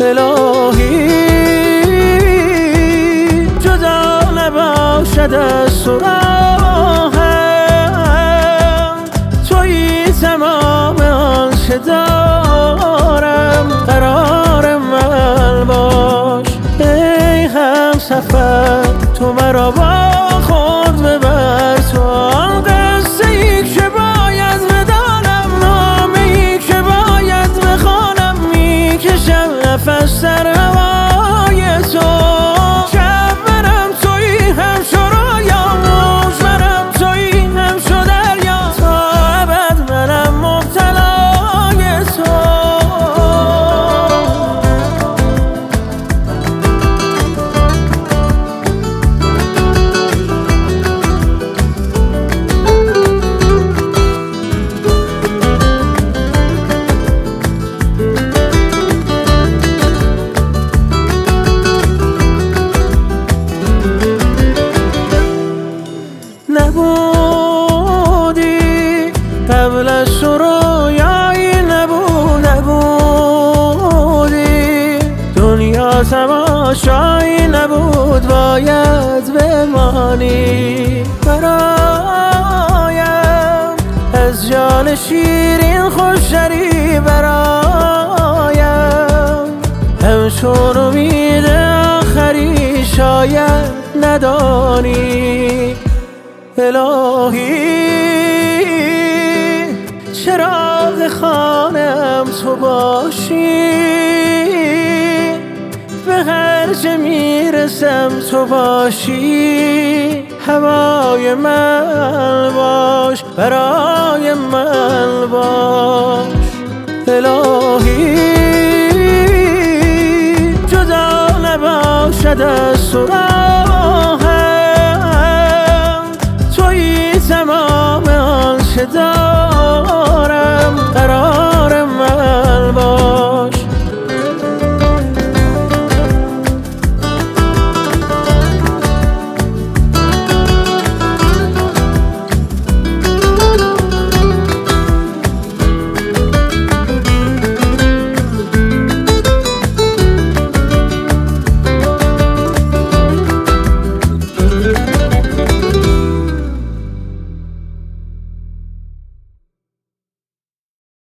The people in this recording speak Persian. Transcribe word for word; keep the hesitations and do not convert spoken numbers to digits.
الهی جدا نباشد از تو راهم، تویی تمام آنچه دارم، قرار من باش ای همسفر. تو مرا با خود ببر تو آن قصه ای که باید بدانم، نامه ای که باید بخوانم، میکشم نفس در هوای تو. شب منم تویی همچو رویام، موج منم تویی همچو دریا، تا ابد منم مبتلای تو. نبودی قبل از تو رویایی نبود، نبودی دنیا تماشایی نبود، باید بمانی برایم. از جان شیرین خوشتری برایم، همچون امید آخری شاید ندانی. الهی چراغ خانم تو باشی، به هر جا میرسم تو باشی، هوای من باش برای من باش. الهی جدا نباشد از تو راهم، تویی تمام آنچه دارم،